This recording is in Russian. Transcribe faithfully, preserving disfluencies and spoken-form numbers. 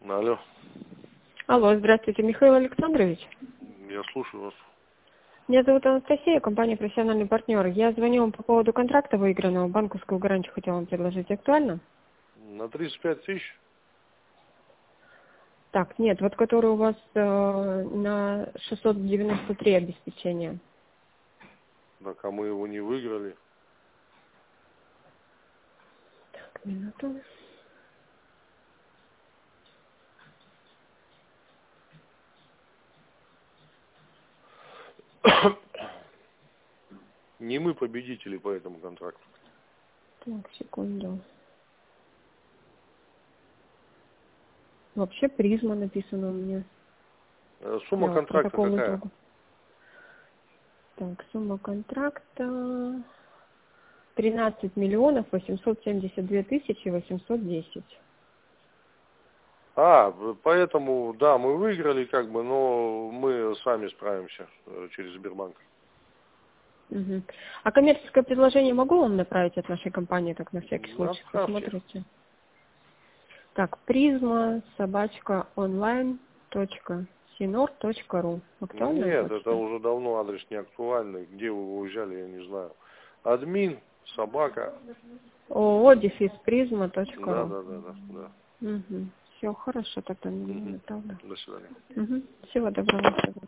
Алло. Алло, здравствуйте, Михаил Александрович. Я слушаю вас. Меня зовут Анастасия, компания «Профессиональный партнер». Я звоню вам по поводу контракта выигранного. Банковскую гарантию хотела вам предложить. Актуально? На тридцать пять тысяч? Так, нет, вот который у вас э, на шестьсот девяносто три обеспечения. Так, а мы его не выиграли. Так, минуту. Не мы победители по этому контракту. Так, секунду. Вообще призма написано у меня. Э, Сумма Да, вот контракта протокол какая? итога. Так, сумма контракта тринадцать миллионов восемьсот семьдесят две тысячи восемьсот десять. А, поэтому, да, мы выиграли, как бы, но мы сами справимся э, через Сбербанк. Угу. А коммерческое предложение могу вам направить от нашей компании, так на всякий случай Отправьте. посмотрите. Так, призма собачка онлайн точка синор точка ру. Актуальная Нет, это почта? уже давно адрес не актуальный. Где вы уезжали, я не знаю. Админ, собака. ООО дефис призма точка Да, ру. да, да, да, да. Угу. Все хорошо, тогда не Мгм. направлю. До свидания. Угу. Всего доброго.